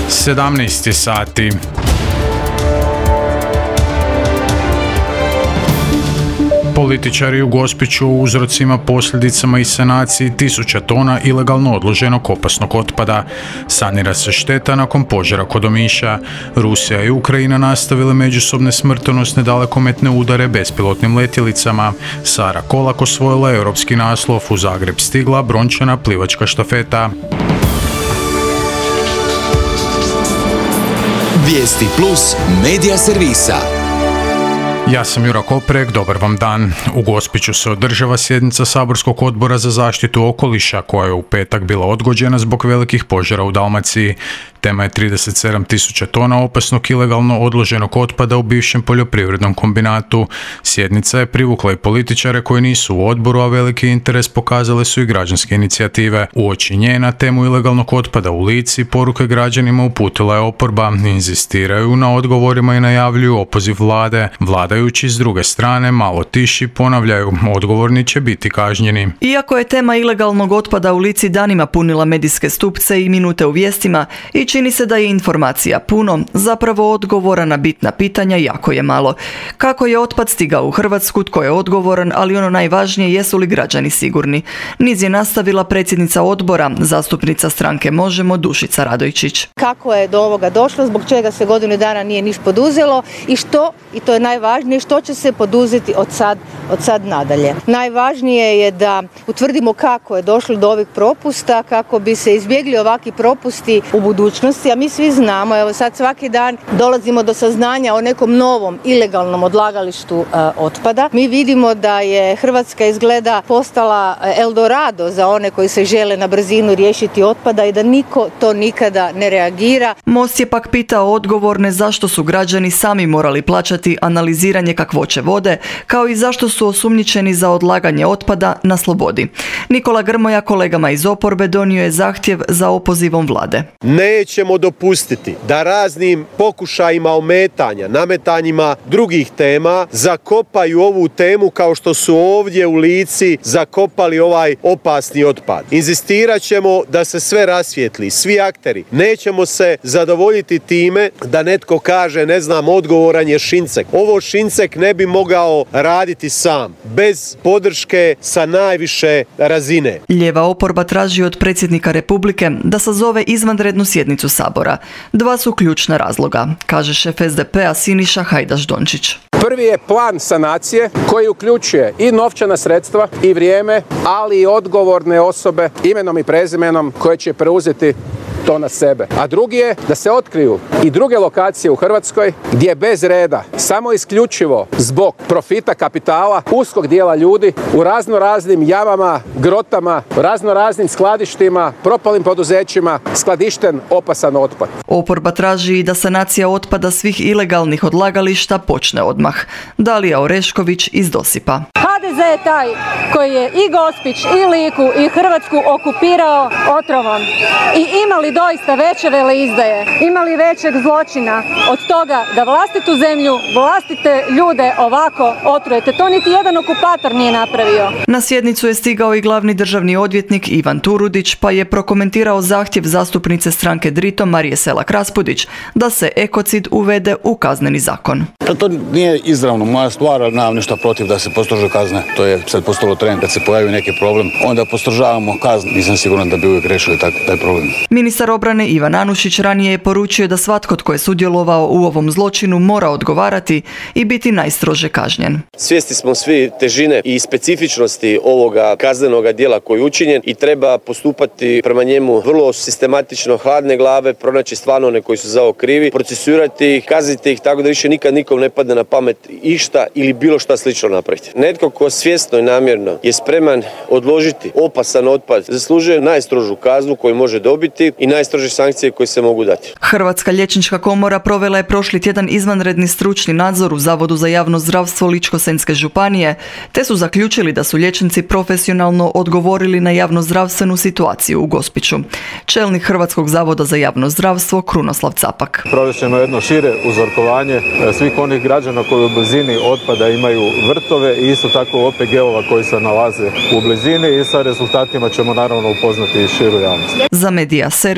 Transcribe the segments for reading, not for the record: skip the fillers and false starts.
17 sati. Političari u Gospiću o uzrocima, posljedicama i sanaciji 1000 tona ilegalno odloženog opasnog otpada. Sanira se šteta nakon požara kod Omiša. Rusija i Ukrajina nastavile međusobne smrtonosne dalekometne udare bespilotnim letjelicama. Sara Kolak osvojila europski naslov, u Zagreb stigla brončana plivačka štafeta. Vijesti plus medija servisa. Ja sam Jura Koprek, dobar vam dan. U Gospiću se održava sjednica Saborskog odbora za zaštitu okoliša koja je u petak bila odgođena zbog velikih požara u Dalmaciji. Tema je 37.000 tona opasnog ilegalno odloženog otpada u bivšem poljoprivrednom kombinatu. Sjednica je privukla i političare koji nisu u odboru, a veliki interes pokazale su i građanske inicijative. Uoči nje na temu ilegalnog otpada u Lici poruke građanima uputila je oporba. Inzistiraju na odgovorima i najavljuju opoziv vlade. Vladajući s druge strane malo tiši ponavljaju, odgovorni će biti kažnjeni. Iako je tema ilegalnog otpada u Lici danima punila medijske stupce i minute u vijestima, i čini se da je informacija puno, zapravo odgovora na bitna pitanja jako je malo. Kako je otpad stigao u Hrvatsku, tko je odgovoran, ali ono najvažnije, jesu li građani sigurni? Niz je nastavila predsjednica odbora, zastupnica stranke Možemo, Dušica Radojčić. Kako je do ovoga došlo, zbog čega se godinu dana nije ništa poduzelo i to je najvažnije, što će se poduzeti od sad nadalje. Najvažnije je da utvrdimo kako je došlo do ovih propusta, kako bi se izbjegli ovakvi propusti u budućnosti, a mi svi znamo, evo sad svaki dan dolazimo do saznanja o nekom novom ilegalnom odlagalištu otpada. Mi vidimo da je Hrvatska izgleda postala Eldorado za one koji se žele na brzinu riješiti otpada i da niko to nikada ne reagira. Most je pak pitao odgovorne zašto su građani sami morali plaćati analiziranje kakvoće vode, kao i zašto su osumnjičeni za odlaganje otpada na slobodi. Nikola Grmoja kolegama iz oporbe donio je zahtjev za opozivom vlade. Nećemo dopustiti da raznim pokušajima ometanja, nametanjima drugih tema zakopaju ovu temu kao što su ovdje u Lici zakopali ovaj opasni otpad. Inzistirat ćemo da se sve rasvijetli, svi akteri. Nećemo se zadovoljiti time da netko kaže, odgovoran je Šincek. Ovo Šincek ne bi mogao raditi sam, bez podrške sa najviše razine. Lijeva oporba traži od predsjednika Republike da sazove izvanrednu sjednicu Sabora. Dva su ključna razloga, kaže šef SDP-a Siniša Hajdaš Dončić. Prvi je plan sanacije koji uključuje i novčana sredstva i vrijeme, ali i odgovorne osobe imenom i prezimenom koje će preuzeti to na sebe. A drugi je da se otkriju i druge lokacije u Hrvatskoj gdje bez reda, samo isključivo zbog profita kapitala, uskog dijela ljudi u raznoraznim jamama, grotama, raznoraznim skladištima, propalim poduzećima skladišten opasan otpad. Oporba traži i da sanacija otpada svih ilegalnih odlagališta počne odmah. Dalija Orešković iz Dosipa. HDZ je taj koji je i Gospić, i Liku, i Hrvatsku okupirao otrovom. I imali doista veće veleizdaje, imali većeg zločina od toga da vlastitu zemlju, vlastite ljude ovako otrujete. To niti jedan okupator nije napravio. Na sjednicu je stigao i glavni državni odvjetnik Ivan Turudić, pa je prokomentirao zahtjev zastupnice stranke Drito Marije Selak Raspudić da se ekocid uvede u kazneni zakon. To nije izravno moja stvar, ali nemam ništa protiv da se postrože kazne. To je sad postalo trend. Kad se pojavi neki problem, onda postrožavamo kazne. Nisam siguran da bi uvijek rešili taj problem. Ministar obrane Ivan Anušić ranije je poručio da svatko tko je sudjelovao u ovom zločinu mora odgovarati i biti najstrože kažnjen. Svjesni smo svi težine i specifičnosti ovoga kaznenoga djela koji je učinjen i treba postupati prema njemu vrlo sistematično, hladne glave, pronaći stvarno one koji su za ovo krivi, procesuirati ih, kazniti ih tako da više nikad nikom ne padne na pamet išta ili bilo šta slično napraviti. Netko ko svjesno i namjerno je spreman odložiti opasan otpad zaslužuje najstrožu kaznu koju može dobiti i najstrože sankcije koje se mogu dati. Hrvatska liječnička komora provela je prošli tjedan izvanredni stručni nadzor u Zavodu za javno zdravstvo Ličko-senjske županije, te su zaključili da su liječnici profesionalno odgovorili na javnozdravstvenu situaciju u Gospiću. Čelnik Hrvatskog zavoda za javno zdravstvo Krunoslav Capak. Provešeno jedno šire uzorkovanje svih onih građana koji u blizini otpada imaju vrtove i isto tako OPG-ova koji se nalaze u blizini i sa rezultatima ćemo naravno upoznati i širu javnost. Za Medija servis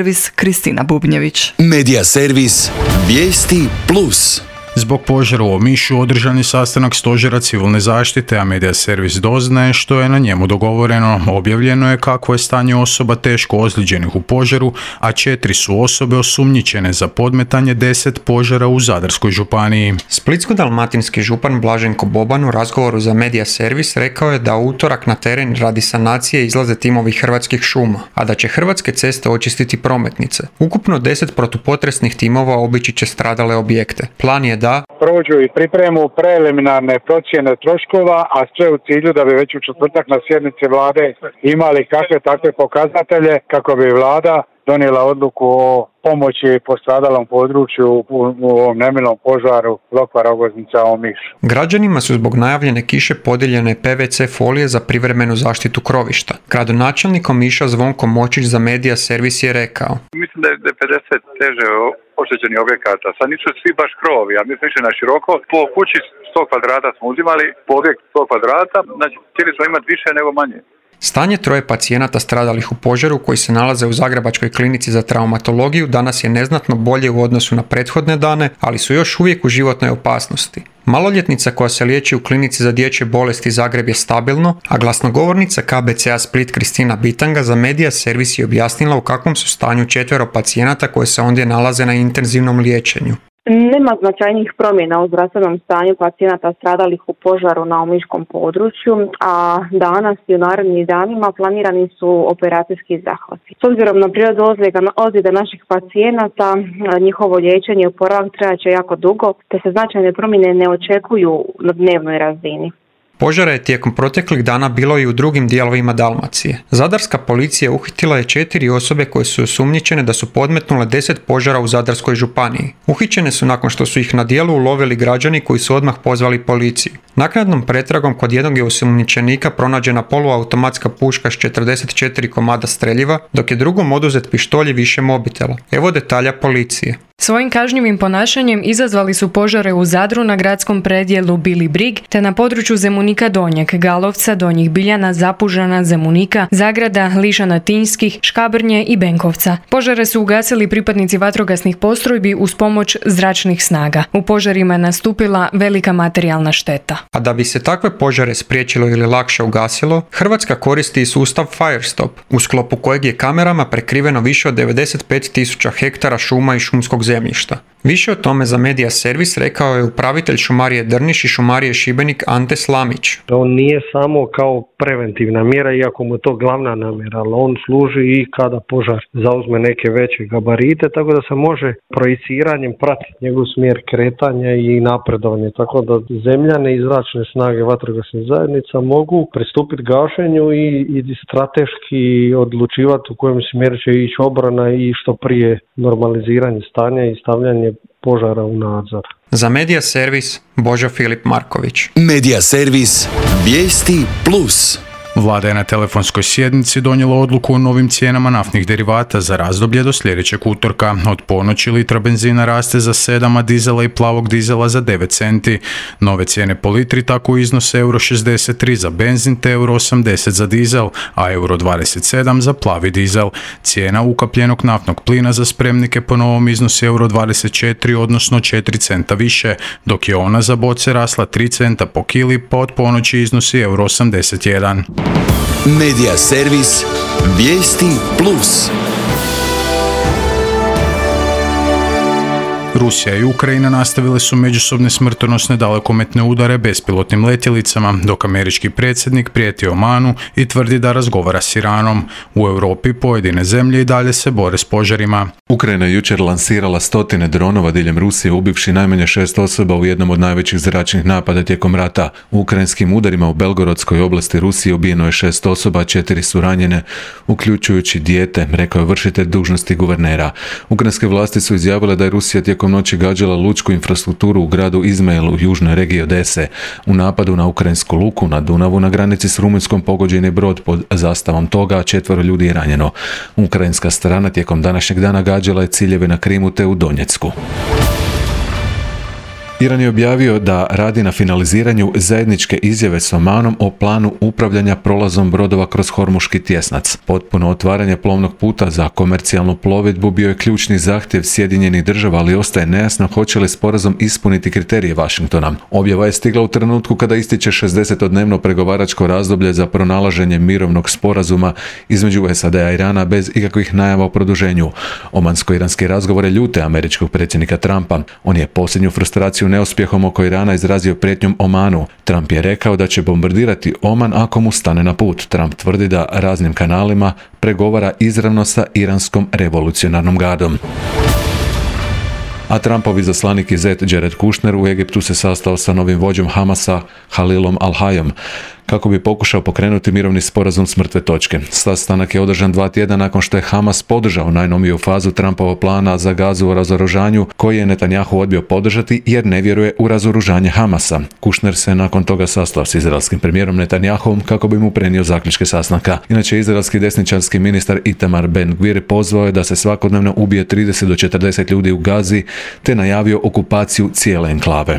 servis Kristina Bubnjević. Medija servis Vijesti Plus. Zbog požara u Omišu održan je sastanak stožera civilne zaštite, a Medija servis doznaje što je na njemu dogovoreno. Objavljeno je kako je stanje osoba teško ozlijeđenih u požaru, a 4 su osobe osumnjičene za podmetanje 10 požara u Zadarskoj županiji. Splitsko-dalmatinski župan Blaženko Boban u razgovoru za Medija servis rekao je da u utorak na teren radi sanacije izlaze timovi Hrvatskih šuma, a da će Hrvatske ceste očistiti prometnice. Ukupno 10 protupotresnih timova obići će stradale objekte. Plan je da prođu i pripremu preliminarne procjene troškova, a sve u cilju da bi već u četvrtak na sjednici vlade imali kakve takve pokazatelje kako bi vlada donijela odluku o pomoći postradalom području u ovom nemilom požaru Lokva Rogoznica Omiš. Građanima su zbog najavljene kiše podijeljene PVC folije za privremenu zaštitu krovišta. Gradonačelnik Omiša Zvonko Močić za Medija servis je rekao: Mislim da je 50 teže oštećenih objekata. Sad nisu svi baš krovi, a mislim više na široko. Po kući 100 kvadrata smo uzimali, po objektu 100 kvadrata, znači htjeli smo imati više nego manje. Stanje 3 pacijenata stradalih u požaru koji se nalaze u Zagrebačkoj klinici za traumatologiju danas je neznatno bolje u odnosu na prethodne dane, ali su još uvijek u životnoj opasnosti. Maloljetnica koja se liječi u klinici za dječje bolesti Zagreb je stabilno, a glasnogovornica KBC-a Split Kristina Bitanga za Medija servis je objasnila u kakvom su stanju 4 pacijenata koje se ondje nalaze na intenzivnom liječenju. Nema značajnijih promjena u zdravstvenom stanju pacijenata stradalih u požaru na omiškom području, a danas i u narednim danima planirani su operacijski zahvati. S obzirom na prirodu ozljeda naših pacijenata, njihovo liječenje i oporavak trajat će jako dugo, te se značajne promjene ne očekuju na dnevnoj razini. Požara je tijekom proteklih dana bilo i u drugim dijelovima Dalmacije. Zadarska policija uhitila je 4 osobe koje su osumnjičene da su podmetnule 10 požara u Zadarskoj županiji. Uhićene su nakon što su ih na djelu ulovili građani koji su odmah pozvali policiju. Naknadnom pretragom kod jednog je osumnjičenika pronađena poluautomatska puška s 44 komada streljiva, dok je drugom oduzet pištolj i više mobitela. Evo detalja policije. Svojim kažnjivim ponašanjem izazvali su požare u Zadru na gradskom predjelu Bili Brig, te na području Zemunika Donjeg, Galovca, Donjih Biljana, Zapužana, Zemunika, Zagrada, Lišana Tinjskih, Škabrnje i Benkovca. Požare su ugasili pripadnici vatrogasnih postrojbi uz pomoć zračnih snaga. U požarima je nastupila velika materijalna šteta. A da bi se takve požare spriječilo ili lakše ugasilo, Hrvatska koristi sustav Firestop, u sklopu kojeg je kamerama prekriveno više od 95.000 hektara šuma i šumskog zemljišta. Više o tome za Medija servis rekao je upravitelj šumarije Drniš i šumarije Šibenik Ante Slamić. On nije samo kao preventivna mjera, iako mu je to glavna namjera, ali on služi i kada požar zauzme neke veće gabarite, tako da se može projiciranjem pratiti njegov smjer kretanja i napredovanje. Tako da zemljane i zračne snage vatrogasnih zajednica mogu pristupiti gašenju i strateški odlučivati u kojem smjeru će ići obrana i što prije normaliziranje stanja i stavljanje požara u nadzor. Za Medija servis Božo Filip Marković. Medija servis Vijesti Plus. Vlada je na telefonskoj sjednici donijela odluku o novim cijenama naftnih derivata za razdoblje do sljedećeg utorka. Od ponoći litra benzina raste za 7, a dizela i plavog dizela za 9 centi. Nove cijene po litri tako iznose €63 za benzin te €80 za dizel, a €27 za plavi dizel. Cijena ukapljenog naftnog plina za spremnike po novom iznosi €24, odnosno 4 centa više, dok je ona za boce rasla 3 centa po kili, pa od ponoći iznosi €81. Medija servis Vijesti Plus. Rusija i Ukrajina nastavile su međusobne smrtonosne dalekometne udare bespilotnim letjelicama, dok američki predsjednik prijeti Omanu i tvrdi da razgovara s Iranom. U Europi pojedine zemlje i dalje se bore s požarima. Ukrajina je jučer lansirala 100 dronova diljem Rusije, ubivši najmanje 6 osoba u jednom od najvećih zračnih napada tijekom rata. U ukrajinskim udarima u Belgorodskoj oblasti Rusije ubijeno je 6 osoba, 4 su ranjene, uključujući dijete, rekao je vršitelj dužnosti guvernera. Ukrajinske vlasti su izjavile da je Rusija tijekom noći gađala lučku infrastrukturu u gradu Izmail u južnoj regiji Odese. U napadu na ukrajinsku luku na Dunavu na granici s Rumunjskom pogođen je brod pod zastavom toga, a 4 ljudi je ranjeno. Ukrajinska strana tijekom današnjeg dana gađala je ciljeve na Krimu te u Donjecku. Iran je objavio da radi na finaliziranju zajedničke izjave s Omanom o planu upravljanja prolazom brodova kroz Hormuški tjesnac. Potpuno otvaranje plovnog puta za komercijalnu plovidbu bio je ključni zahtjev Sjedinjenih država, ali ostaje nejasno hoće li sporazum ispuniti kriterije Washingtona. Objava je stigla u trenutku kada ističe 60-dnevno pregovaračko razdoblje za pronalaženje mirovnog sporazuma između SAD-a i Irana bez ikakvih najava o produženju. Omansko-iranski razgovore ljute američkog predsjednika Trumpa. On je posljednju frustraciju neuspjehom oko Irana izrazio prijetnjom Omanu. Trump je rekao da će bombardirati Oman ako mu stane na put. Trump tvrdi da raznim kanalima pregovara izravno sa iranskom revolucionarnom gardom. A Trumpov izaslanik i zet Jared Kushner u Egiptu se sastao sa novim vođom Hamasa Halilom Al-Hayom kako bi pokušao pokrenuti mirovni sporazum s mrtve točke. Sastanak je održan 2 tjedna nakon što je Hamas podržao najnoviju fazu Trumpovog plana za Gazu o razoružanju, koji je Netanjahu odbio podržati jer ne vjeruje u razoružanje Hamasa. Kushner se nakon toga sastao s izraelskim premijerom Netanjahom kako bi mu prenio zaključke sastanka. Inače, izraelski desničarski ministar Itamar Ben-Gvir pozvao je da se svakodnevno ubije 30 do 40 ljudi u Gazi, te najavio okupaciju cijele enklave.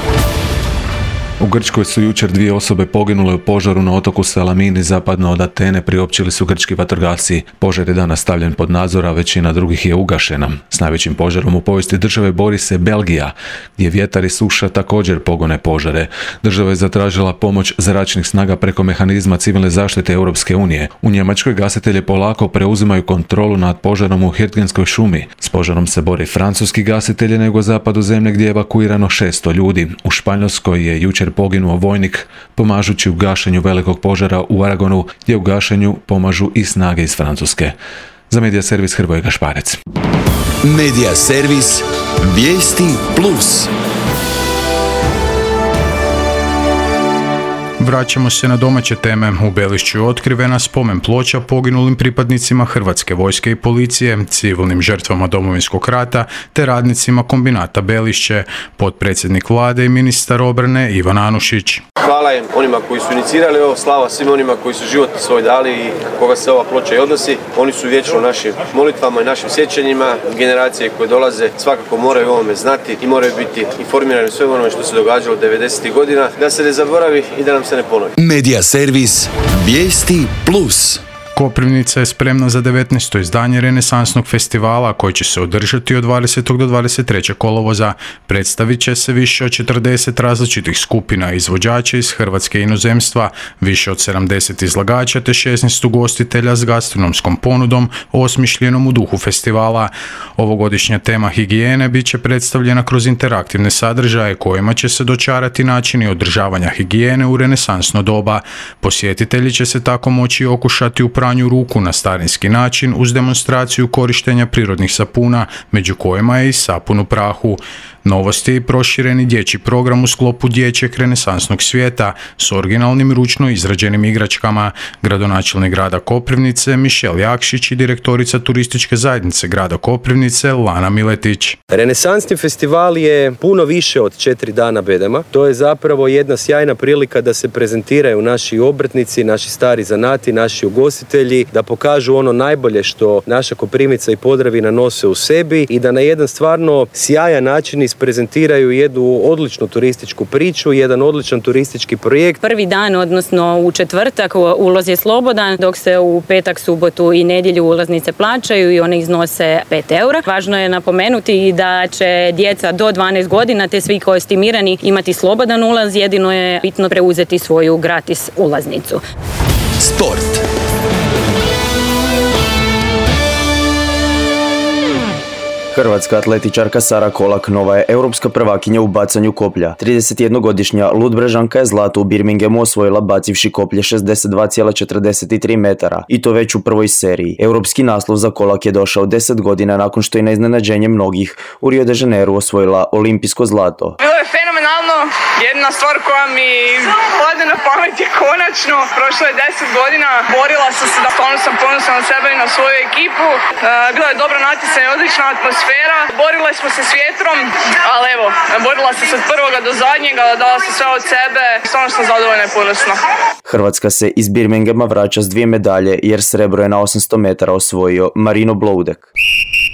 U Grčkoj su jučer 2 osobe poginule u požaru na otoku Salamini zapadno od Atene, priopćili su grčki vatrogasci. Požar je danas stavljen pod nadzor, a većina drugih je ugašena. S najvećim požarom u povijesti države bori se Belgija, gdje vjetar i suša također pogone požare. Država je zatražila pomoć zračnih snaga preko mehanizma civilne zaštite Europske unije. U Njemačkoj gasitelji polako preuzimaju kontrolu nad požarom u Hirtgenskoj šumi. S požarom se bori francuski gasitelji na jugozapadu zemlje gdje je evakuirano 600 ljudi. U Španjolskoj je jučer poginuo vojnik pomažući u gašenju velikog požara u Aragonu, gdje u gašenju pomažu i snage iz Francuske. Za Medija servis Hrvoje Gašparec. Medija servis Vijesti Plus. Vraćamo se na domaće teme. U Belišću je otkrivena spomen ploča poginulim pripadnicima Hrvatske vojske i policije, civilnim žrtvama Domovinskog rata te radnicima kombinata Belišće, potpredsjednik vlade i ministar obrane Ivan Anušić. Hvala im onima koji su inicirali ovo, slava svim onima koji su život svoj dali i koga se ova ploča i odnosi. Oni su vječno u našim molitvama i našim sjećanjima. Generacije koje dolaze svakako moraju o ovome znati i moraju biti informirani o svemu onome što se događalo 90. godina, da se ne zaboravi i da nam se ne ponovi. Medija servis Vijesti Plus. Koprivnica je spremna za 19. izdanje renesansnog festivala koji će se održati od 20. do 23. kolovoza. Predstavit će se više od 40 različitih skupina izvođača iz Hrvatske i inozemstva, više od 70 izlagača te 16 ugostitelja s gastronomskom ponudom osmišljenom u duhu festivala. Ovogodišnja tema higijene bit će predstavljena kroz interaktivne sadržaje kojima će se dočarati načini održavanja higijene u renesansno doba. Posjetitelji će se tako moći okušati u pranju ruku na starinski način uz demonstraciju korištenja prirodnih sapuna, među kojima je i sapun u prahu. Novost je i prošireni dječji program u sklopu dječjeg renesansnog svijeta s originalnim ručno izrađenim igračkama. Gradonačelnik grada Koprivnice Mišel Jakšić i direktorica turističke zajednice grada Koprivnice Lana Miletić. Renesansni festival je puno više od 4 dana bedema. To je zapravo jedna sjajna prilika da se prezentiraju naši obrtnici, naši stari zanati, naši ugostitelji, da pokažu ono najbolje što naša Koprivnica i Podravina nose u sebi i da na jedan stvarno sjajan način prezentiraju jednu odličnu turističku priču, jedan odličan turistički projekt. Prvi dan, odnosno u četvrtak, ulaz je slobodan, dok se u petak, subotu i nedjelju ulaznice plaćaju i one iznose 5 eura. Važno je napomenuti da će djeca do 12 godina te svi kostimirani imati slobodan ulaz, jedino je bitno preuzeti svoju gratis ulaznicu. Sport. Hrvatska atletičarka Sara Kolak nova je europska prvakinja u bacanju koplja. 31-godišnja Ludbrežanka je zlato u Birminghamu osvojila bacivši koplje 62,43 metara i to već u prvoj seriji. Europski naslov za Kolak je došao 10 godina nakon što je na iznenađenje mnogih u Rio de Janeiru osvojila olimpijsko zlato. Bilo je fenomenalno. Jedna stvar koja mi pada na pamet je konačno. Prošlo je 10 godina. Borila sam se, da stvarno sam ponosna na sebe i na svoju ekipu. Bilo je dobro natjecanje, odlična atmosfera. Borila smo se s vjetrom, ali evo, borila sam se od prvoga do zadnjega, dala sam sve od sebe. Stvarno sam zadovoljna i ponosna. Hrvatska se iz Birminghama vraća s 2 medalje jer srebro je na 800 metara osvojio Marino Bloudek.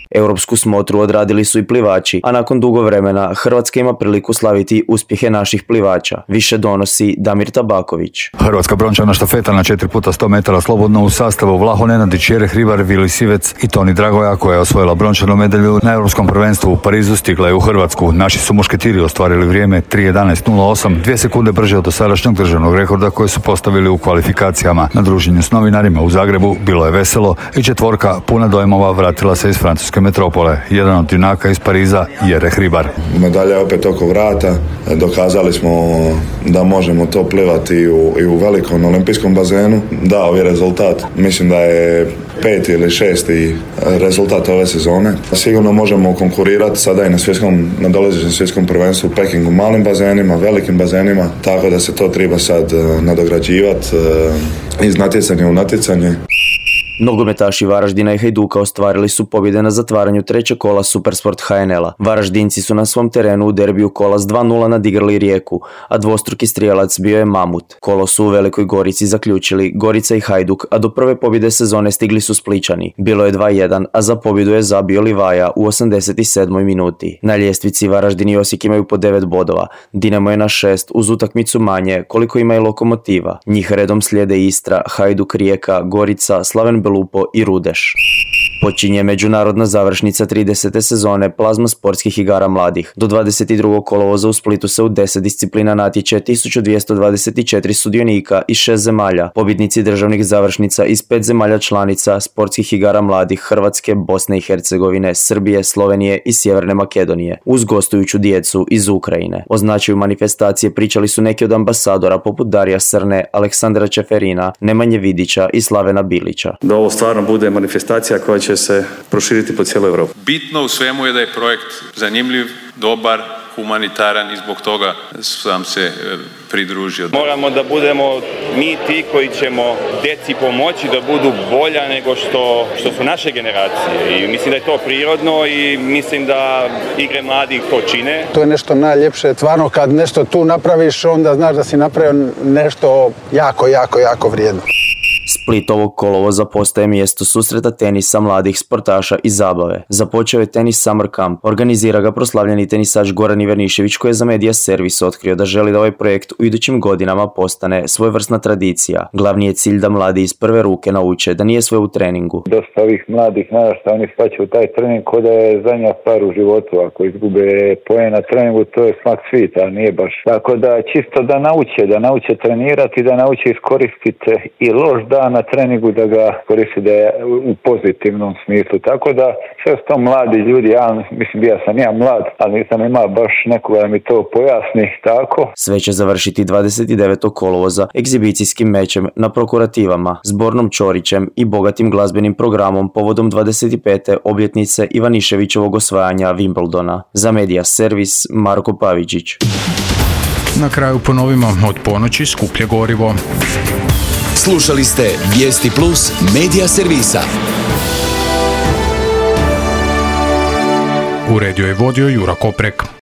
Europsku smotru odradili su i plivači, a nakon dugo vremena Hrvatska ima priliku slaviti uspjehe naših plivača. Više donosi Damir Tabaković. Hrvatska brončana štafeta na 4x100 metara slobodno u sastavu Vlaho Nenadić, Jere Hribar, Vili Sivec i Toni Dragoja, koja je osvojila brončanu medalju na Europskom prvenstvu u Parizu, stigla je u Hrvatsku. Naši su mušketiri ostvarili vrijeme 3:11:08, 2 sekunde brže od dosadašnjeg državnog rekorda koje su postavili u kvalifikacijama. Na druženju s novinarima u Zagrebu bilo je veselo i četvorka puna dojmova vratila se iz francuske metropole. Jedan od junaka iz Pariza, Jere Hribar. Medalja je opet oko vrata. Dokazali smo da možemo to plivati i u velikom olimpijskom bazenu. Dao je rezultat. Mislim da je 5. ili 6. rezultat ove sezone. Sigurno možemo konkurirati sada i na dolazećem svjetskom prvenstvu u Pekingu malim bazenima, velikim bazenima, tako da se to treba sad nadograđivati iz natjecanja u natjecanje. Nogometaši Varaždina i Hajduka ostvarili su pobjede na zatvaranju trećeg kola Supersport HNL-a. Varaždinci su na svom terenu u derbiju kola s 2:0 nadigrali Rijeku, a dvostruki strijelac bio je Mamut. Kolo su u Velikoj Gorici zaključili Gorica i Hajduk, a do prve pobjede sezone stigli su Splićani. Bilo je 2:1, a za pobjedu je zabio Livaja u 87. minuti. Na ljestvici Varaždin i Osijek imaju po 9 bodova. Dinamo je na 6 uz utakmicu manje koliko ima i Lokomotiva. Njih redom slijede Istra, Hajduk, Rijeka, Gorica, Slaven Belupo i Rudeš. Počinje međunarodna završnica 30. sezone plazma sportskih igara mladih. Do 22. kolovoza u Splitu se u 10 disciplina natječe 1224 sudionika iz 6 zemalja. Pobjednici državnih završnica iz 5 zemalja članica sportskih igara mladih Hrvatske, Bosne i Hercegovine, Srbije, Slovenije i Sjeverne Makedonije, uz gostujuću djecu iz Ukrajine. O značaju manifestacije pričali su neki od ambasadora poput Darija Srne, Aleksandra Čeferina, Nemanje Vidića i Slavena Bilića. Da ovo stvarno bude manifestacija koja će se proširiti po cijeloj Europi. Bitno u svemu je da je projekt zanimljiv, dobar, humanitaran i zbog toga sam se pridružio. Moramo da budemo mi ti koji ćemo djeci pomoći da budu bolja nego što su naše generacije. I mislim da je to prirodno i mislim da igre mladih to čine. To je nešto najljepše. Stvarno kad nešto tu napraviš, onda znaš da si napravio nešto jako vrijedno. Split ovog kolovoza postaje mjesto susreta tenisa mladih sportaša i zabave. Započeo je tenis Summer Camp. Organizira ga proslavljeni tenisač Goran Ivanišević koji je za Media Servis otkrio da želi da ovaj projekt u idućim godinama postane svojevrsna tradicija. Glavni je cilj da mladi iz prve ruke nauče da nije sve u treningu. Dosta ovih mladih narašta, oni shvaćaju taj trening ko da je zadnja stvar u životu. Ako izgube poen na treningu, to je smak svita, a nije baš. Tako da čisto da nauče trenirati, da nauče iskoristiti i loš dan na treningu da ga koristi da je u pozitivnom smislu. Tako da sve su to mladi ljudi, ja sam mlad, ali nisam imao baš nekoga da mi to pojasni tako. Sve će završiti 29. kolovoza egzibicijskim mečem na Prokurativama, Zbornom Ćorićem i bogatim glazbenim programom povodom 25. obljetnice Ivaniševićevog osvajanja Wimbledona. Za Media Servis Marko Pavičić. Na kraju ponovimo, od ponoći skuplje gorivo. Slušali ste Vijesti Plus Media Servisa. Uredio je vodio Jura Koprek.